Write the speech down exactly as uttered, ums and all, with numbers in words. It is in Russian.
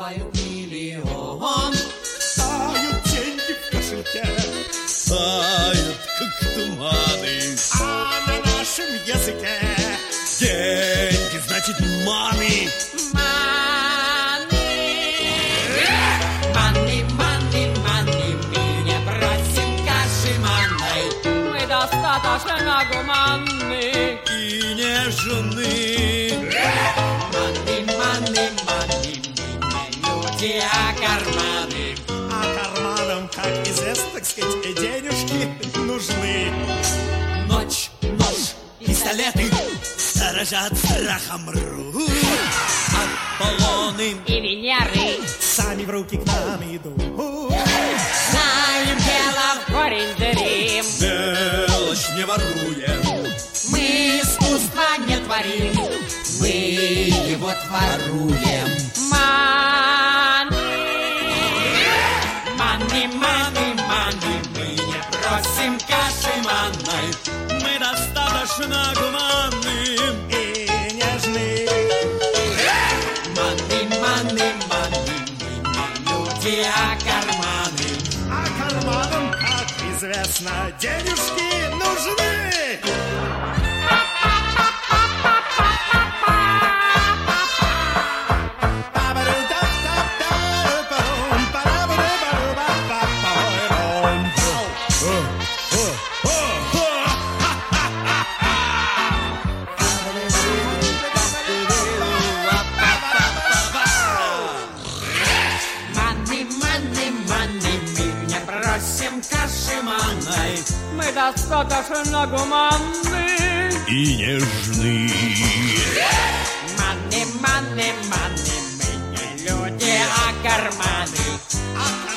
зарабатываю миллион. Тают деньги в кошельке, тают, как туманы. А на нашем языке деньги значит money. Money, money, money, мы не просим каши манной. Мы достаточно гуманны и нежны. Money, money, money, мы не люди, а карманы. А карманам, как известно, так сказать, денежки нужны. Ночь, ночь, пистолеты сторожат страхом рук. Аполлоны и Венеры сами в руки к нам идут. Знаем дело в корень дырим. Мелочь не воруем. Мы искусства не творим, мы его творуем. Money, money, money, money, мы не просим каши манной. Мы достаточно гуманны и нежны. Money, money, money, мы не люди, а карманы. А карманам, как известно, денежки нужны. Мы достаточно гуманны и нежны. Money, money, money, мы не люди, а карманы. А